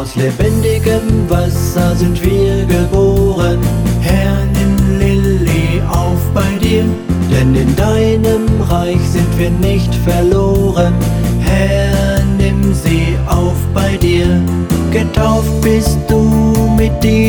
Aus lebendigem Wasser sind wir geboren. Herr, nimm Lilly auf bei dir, denn in deinem Reich sind wir nicht verloren. Herr, nimm sie auf bei dir. Getauft bist du mit dir.